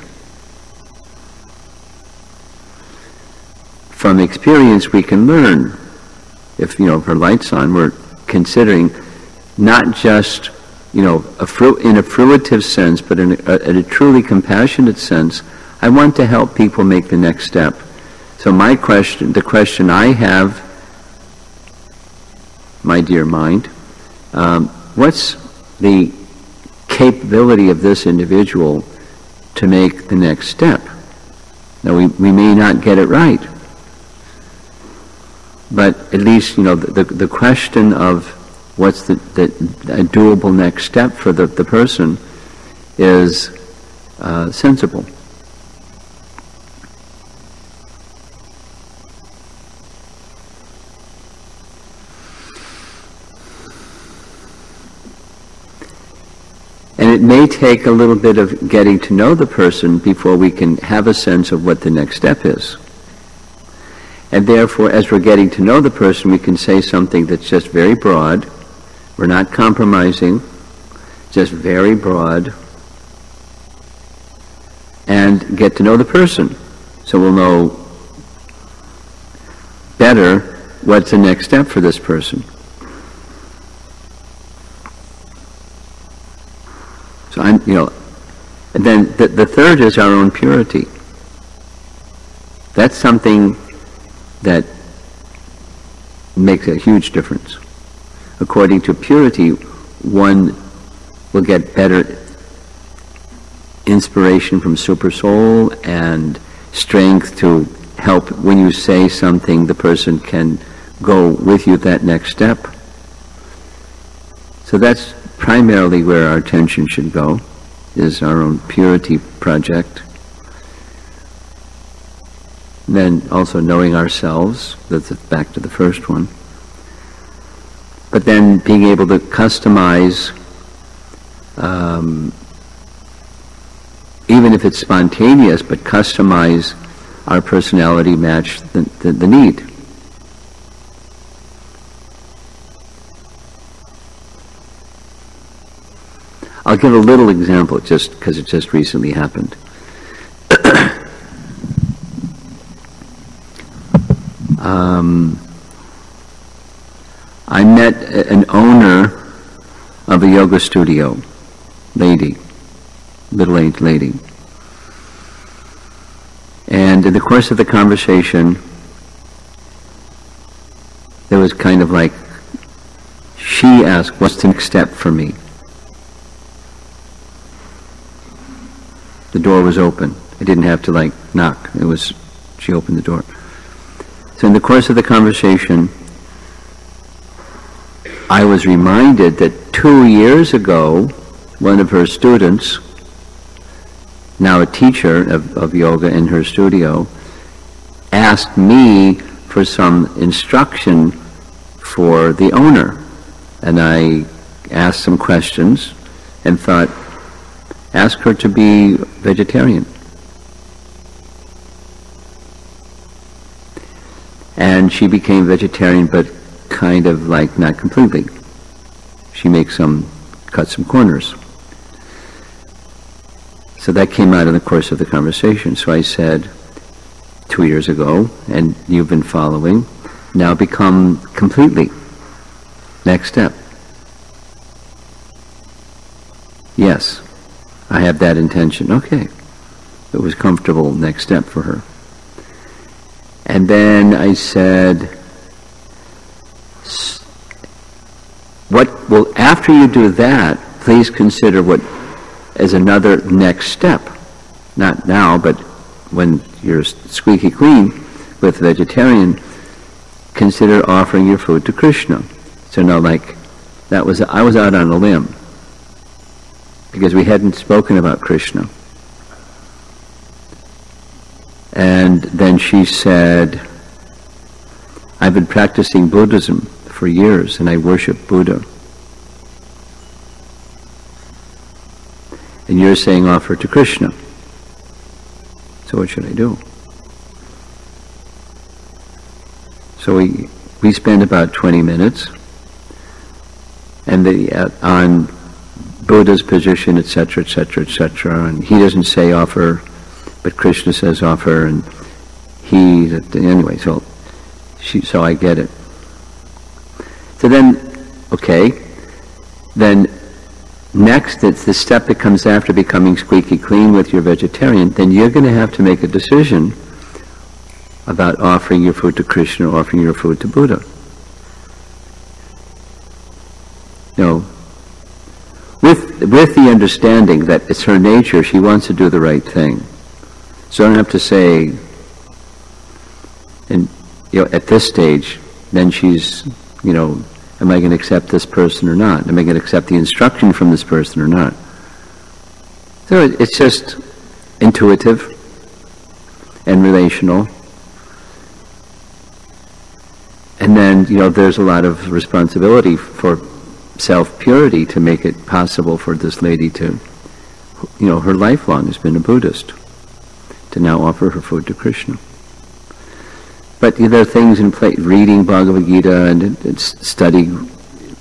From experience we can learn. If, you know, if our light's on, we're considering not just, you know, a fru- in a fruitive sense, but in a, in a truly compassionate sense, I want to help people make the next step. So my question, the question I have, my dear mind, um, what's the capability of this individual to make the next step? Now, we, we may not get it right, but at least, you know, the, the, the question of what's the, the a doable next step for the, the person is uh, sensible. And it may take a little bit of getting to know the person before we can have a sense of what the next step is. And therefore, as we're getting to know the person, we can say something that's just very broad. We're not compromising, just very broad. And get to know the person. So we'll know better what's the next step for this person. So I'm, you know, and then the, the third is our own purity. That's something that makes a huge difference. According to purity, one will get better inspiration from Super Soul and strength to help when you say something, the person can go with you that next step. So that's primarily where our attention should go, is our own purity project. Then also knowing ourselves, that's back to the first one. But then being able to customize, um, even if it's spontaneous, but customize our personality match the, the, the need. I'll give a little example just because it just recently happened. um, I met an owner of a yoga studio, lady, middle-aged lady. And in the course of the conversation, there was kind of like, she asked, what's the next step for me? The door was open. I didn't have to like knock. It was, she opened the door. So in the course of the conversation, I was reminded that two years ago, one of her students, now a teacher of, of yoga in her studio, asked me for some instruction for the owner. And I asked some questions and thought, ask her to be vegetarian. And she became vegetarian, but kind of like not completely. She makes some, cut some corners. So that came out in the course of the conversation. So I said, two years ago, and you've been following, now become completely. Next step. Yes, I have that intention. Okay. It was comfortable next step for her. And then I said, what will, after you do that, please consider what as another next step. Not now, but when you're squeaky clean with vegetarian, consider offering your food to Krishna. So now, like, that was, I was out on a limb, because we hadn't spoken about Krishna. And then she said, I've been practicing Buddhism for years and I worship Buddha. And you're saying offer to Krishna. So what should I do? So we we spend about twenty minutes and the, uh, on Buddha's position, et cetera, et cetera, et cetera. And he doesn't say offer, but Krishna says offer, and he, anyway, so she, so I get it. So then, okay, then next, it's the step that comes after becoming squeaky clean with your vegetarian, then you're going to have to make a decision about offering your food to Krishna or offering your food to Buddha. You know, with, with the understanding that it's her nature, she wants to do the right thing. So I don't have to say, and you know, at this stage, then she's, you know, am I going to accept this person or not? Am I going to accept the instruction from this person or not? So it's just intuitive and relational. And then, you know, there's a lot of responsibility for self-purity to make it possible for this lady to, you know, her lifelong has been a Buddhist, to now offer her food to Krishna. But you know, there are things in play, reading Bhagavad Gita and, and studying.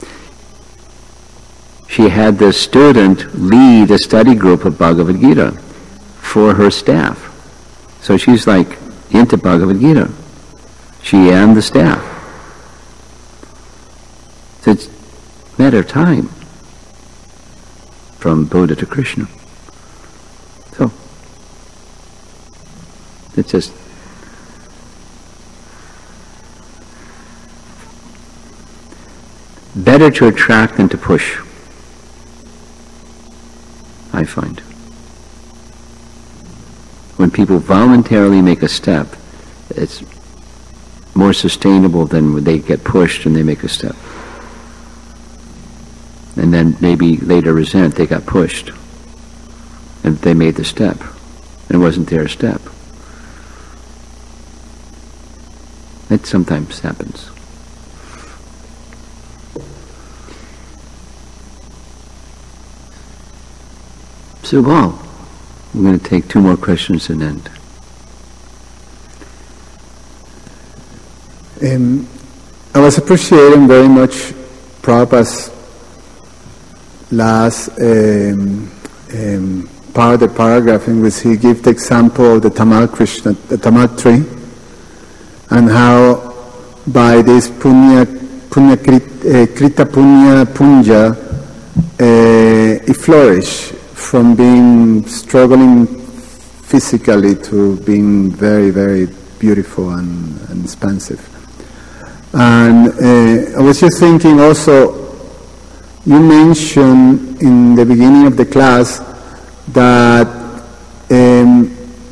She had this student lead a study group of Bhagavad Gita for her staff. So she's like into Bhagavad Gita. She and the staff. So it's a matter of time from Buddha to Krishna. So it's just better to attract than to push, I find. When people voluntarily make a step, it's more sustainable than when they get pushed and they make a step. And then maybe later resent they got pushed and they made the step. And it wasn't their step. That sometimes happens. Subal, we're going to take two more questions and end. Um, I was appreciating very much Prabhupada's last um, um, part of the paragraph in which he gives the example of the Tamal Krishna, the Tamal tree, and how by this punya, punya krita, uh, krita punya punja, uh, it flourished from being struggling physically to being very, very beautiful and, and expansive. And uh, I was just thinking also, you mentioned in the beginning of the class that um,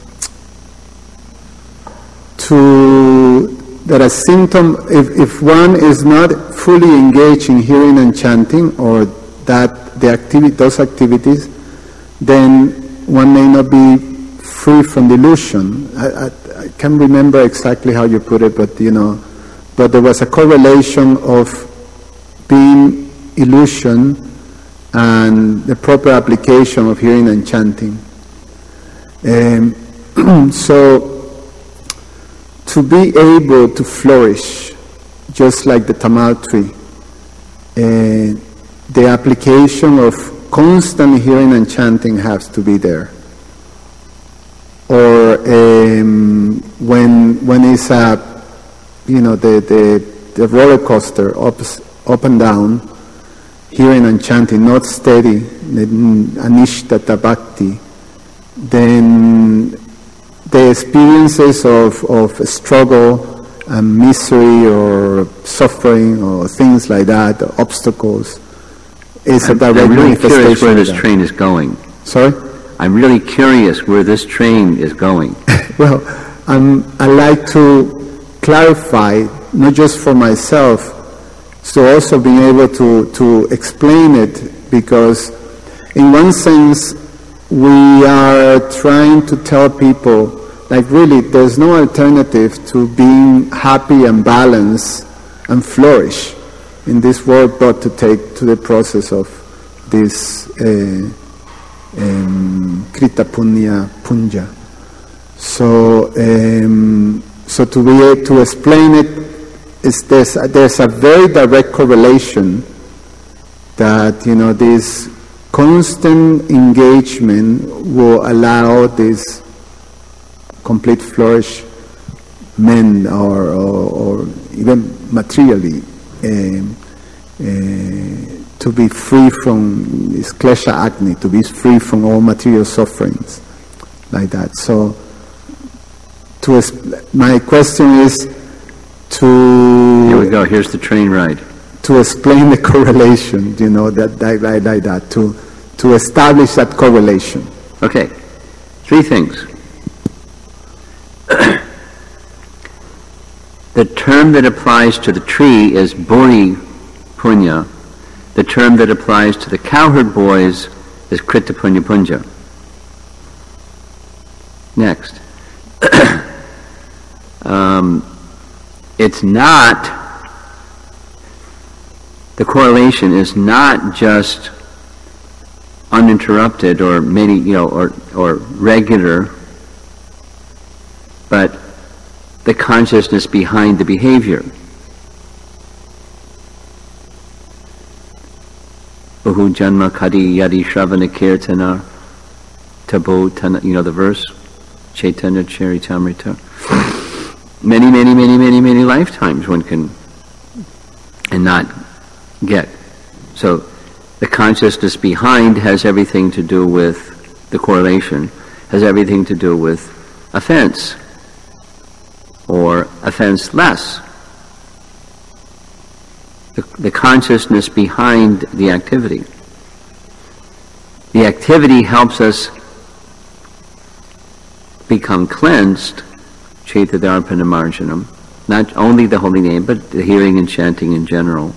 to that a symptom, if, if one is not fully engaged in hearing and chanting, or that the activity, those activities, then one may not be free from delusion. I, I, I can't remember exactly how you put it, but you know, but there was a correlation of being illusion and the proper application of hearing and chanting. Um, so, to be able to flourish, just like the Tamal tree, uh, the application of constant hearing and chanting has to be there. Or um, when when it's a, you know, the, the, the roller coaster up, up and down, hearing and chanting, not steady, anishtata bhakti, then the experiences of, of struggle and misery or suffering or things like that, obstacles, is I'm, a direct I'm really manifestation curious where this of that. train is going. Sorry? I'm really curious where this train is going. Well, um, I like to clarify, not just for myself, so also being able to, to explain it, because in one sense we are trying to tell people like really, there's no alternative to being happy and balanced and flourish in this world, but to take to the process of this uh, um, Krita Punya Punja. So, um, so to be able to explain it, is there's there's a very direct correlation that, you know, this constant engagement will allow this complete flourishment, or, or, or even materially, um, uh, to be free from this klesha agni, to be free from all material sufferings, like that. So, to exp- my question is to... Here we go, here's the train ride. To explain the correlation, you know, that, that like, like that, to, to establish that correlation. Okay, three things. The term that applies to the tree is Buri Punya. The term that applies to the cowherd boys is Krita Punya Punja. Next. um, it's not, the correlation is not just uninterrupted or many, you know, or, or regular, but the consciousness behind the behavior. Uhu janma kadi yadi shravana kirtana tabu tana, you know the verse? Chaitanya Charitamrita. Many, many, many, many, many lifetimes one can and not get. So the consciousness behind has everything to do with the correlation, has everything to do with offense or offense less. The, the consciousness behind the activity. The activity helps us become cleansed, Chaitadarpana Marjanam, not only the holy name, but the hearing and chanting in general.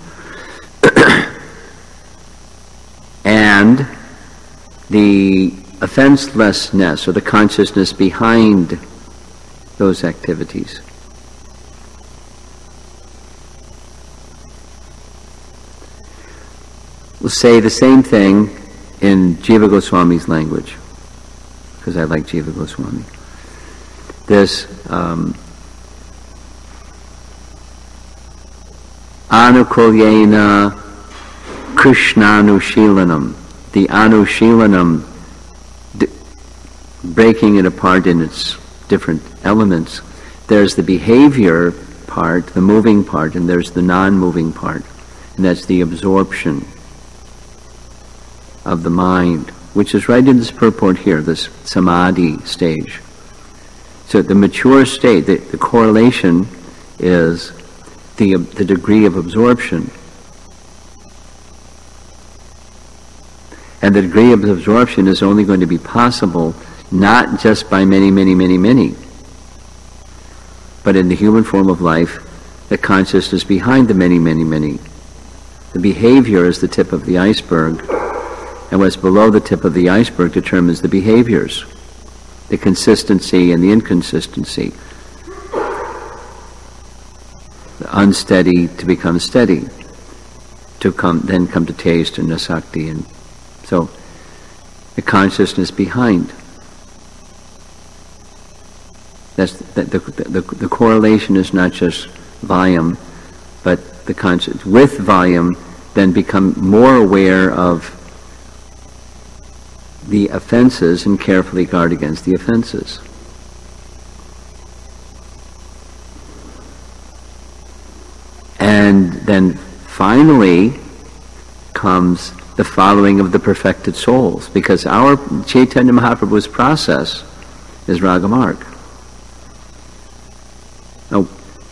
And the offenselessness, or the consciousness behind those activities. We'll say the same thing in Jiva Goswami's language, because I like Jiva Goswami. This um, Anukulyena Krishnanushilanam, the Anushilanam, d- breaking it apart in its different elements. There's the behavior part, the moving part, and there's the non-moving part, and that's the absorption of the mind, which is right in this purport here, this samadhi stage. So the mature state, the, the correlation is the, the degree of absorption. And the degree of absorption is only going to be possible not just by many, many, many, many, but in the human form of life, the consciousness behind the many, many, many. The behavior is the tip of the iceberg, and what's below the tip of the iceberg determines the behaviors, the consistency and the inconsistency, the unsteady to become steady, to come then come to taste and asakti, and so the consciousness behind. That's the, the, the, the correlation is not just Vayam, but the conscious with Vayam then become more aware of the offenses and carefully guard against the offenses. And then finally comes the following of the perfected souls, because our Chaitanya Mahaprabhu's process is Ragamarg. Now,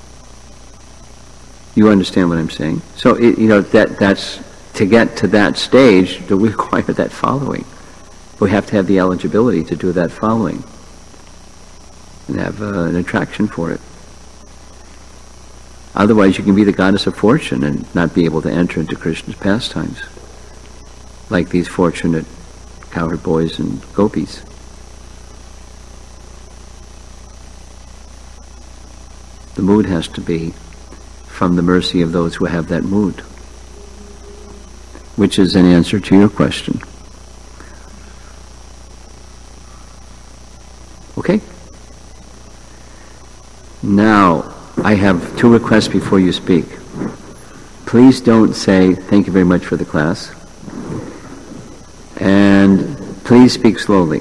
you understand what I'm saying? So, it, you know, that that's to get to that stage, that we require that following. We have to have the eligibility to do that following and have uh, an attraction for it. Otherwise, you can be the goddess of fortune and not be able to enter into Krishna's pastimes, like these fortunate cowherd boys and gopis. The mood has to be from the mercy of those who have that mood, which is an answer to your question. Okay? Now, I have two requests before you speak. Please don't say, thank you very much for the class. And please speak slowly.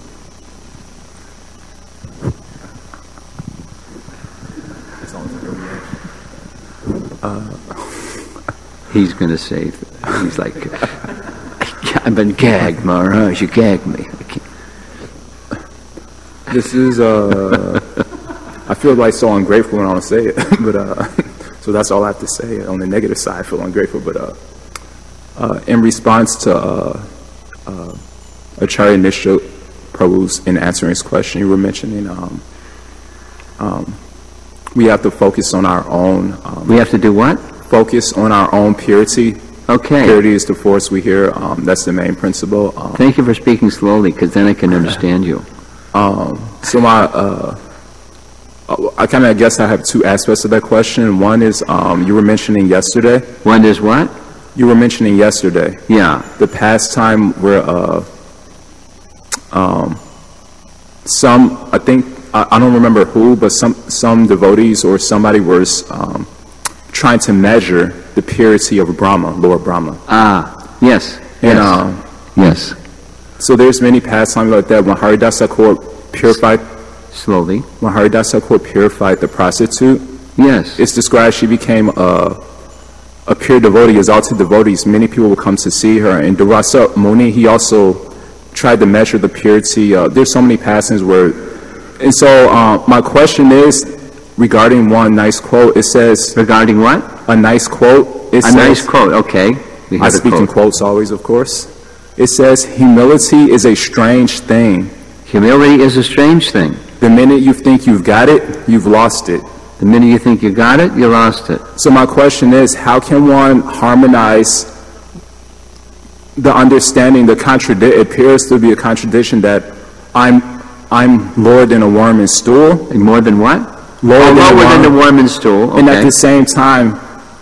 Uh, he's going to say, he's like, I've been gagged, Maharaj, you gagged me. This is, uh, I feel like so ungrateful when I want to say it, but, uh, so that's all I have to say. On the negative side, I feel ungrateful, but, uh, uh, in response to, uh, uh, Acharya Nishra Prabhu's, in answering his question, you were mentioning, um, um, we have to focus on our own. Um, we have to do what? Focus on our own purity. Okay. Purity is the force we hear. Um, that's the main principle. Um, Thank you for speaking slowly, because then I can understand you. Um, so my, uh, I kind of guess I have two aspects of that question. One is, um, you were mentioning yesterday. One is what? You were mentioning yesterday. Yeah. The pastime where, uh, um, some, I think, I, I don't remember who, but some, some devotees or somebody was, um, trying to measure the purity of Brahma, Lord Brahma. Ah, yes. And, yes. um, yes. So there's many pastimes like that. When Haridas Thakur purified, slowly, when Haridas Thakur purified the prostitute, yes, it's described she became a, a pure devotee, exalted devotees. Many people would come to see her. And Durvasa Muni, he also tried to measure the purity. Uh, there's so many pastimes where, and so uh, my question is regarding one nice quote. It says regarding what? A nice quote. It a says, nice quote. Okay. We I speak in quotes always, of course. It says, humility is a strange thing. Humility is a strange thing. The minute you think you've got it, you've lost it. The minute you think you got it, you lost it. So my question is, how can one harmonize the understanding, the contradict, it appears to be a contradiction that I'm I'm lower than a worm in stool. And more than what? Lower, oh, than, lower a worm, than the worm in stool. Okay. And at the same time,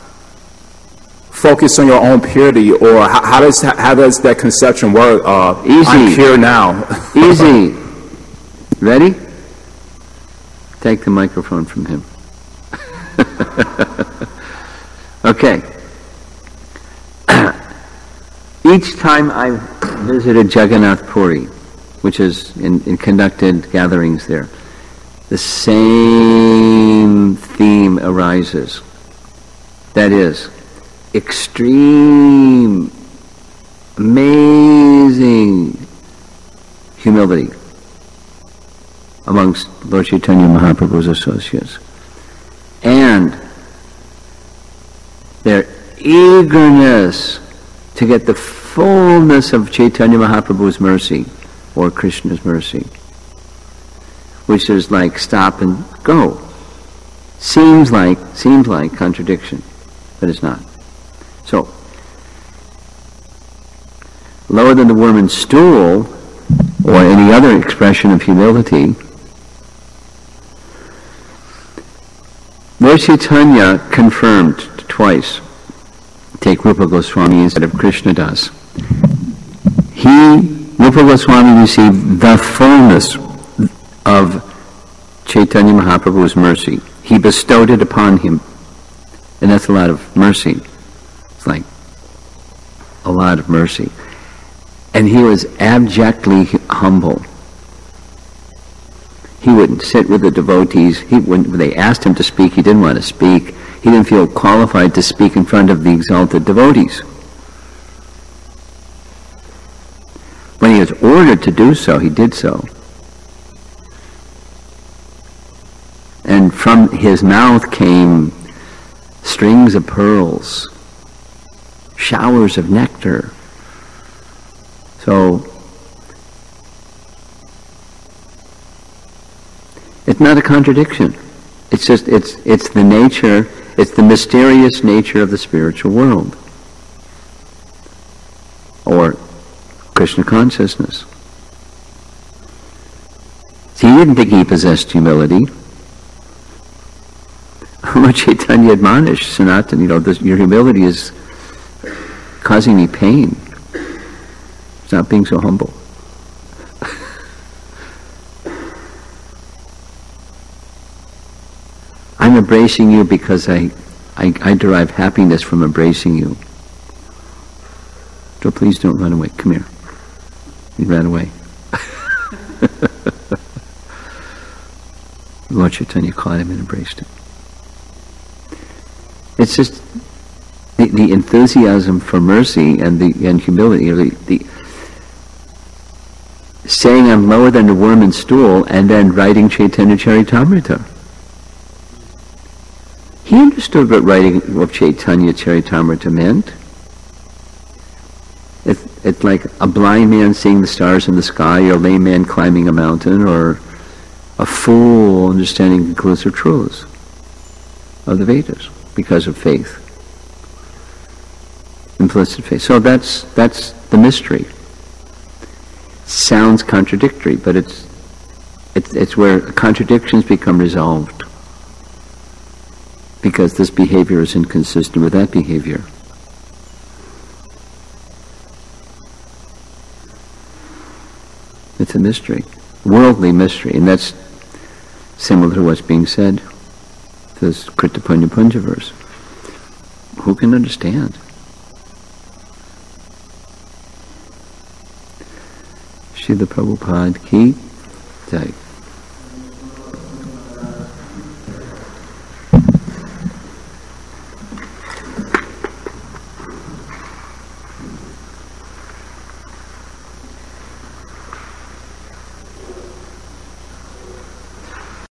focus on your own purity, or how, how does how does that conception work? Uh, Easy. I'm pure now. Easy. Ready? Take the microphone from him. Okay. Each time I visited Jagannath Puri, which is in, in conducted gatherings there, the same theme arises. That is, extreme, amazing humility amongst Lord Chaitanya Mahaprabhu's associates. And their eagerness to get the fullness of Chaitanya Mahaprabhu's mercy, or Krishna's mercy, which is like stop and go. Seems like, seems like contradiction, but it's not. So, lower than the worm in stool, or any other expression of humility, Lord Chaitanya confirmed twice, take Rupa Goswami instead of Krishnadas. He, Rupa Goswami, received the fullness of Chaitanya Mahaprabhu's mercy. He bestowed it upon him. And that's a lot of mercy. It's like a lot of mercy. And he was abjectly humble. He wouldn't sit with the devotees. He wouldn't, when they asked him to speak, he didn't want to speak. He didn't feel qualified to speak in front of the exalted devotees. When he was ordered to do so, he did so. And from his mouth came strings of pearls, showers of nectar. So, it's not a contradiction. It's just, it's, it's the nature, it's the mysterious nature of the spiritual world. Or Krishna consciousness. See, he didn't think he possessed humility. Lord Chaitanya admonished Sanatana, you know, this, your humility is causing me pain. Stop being so humble. I'm embracing you because I, I, I derive happiness from embracing you. So please don't run away. Come here. He ran away. Lord Chaitanya caught him and embraced him. It's just the, the enthusiasm for mercy and the and humility, the, the saying I'm lower than the worm and stool, and then writing Chaitanya Charitamrita. He understood what writing of Chaitanya Charitamrita meant. It's, it's like a blind man seeing the stars in the sky, or a lame man climbing a mountain, or a fool understanding the conclusive truths of the Vedas because of faith, implicit faith. So that's that's the mystery. Sounds contradictory, but it's it's, it's where contradictions become resolved, because this behavior is inconsistent with that behavior. It's a mystery, worldly mystery, and that's similar to what's being said, this Krita Punya Punja verse. Who can understand? Srila Prabhupada ki jai.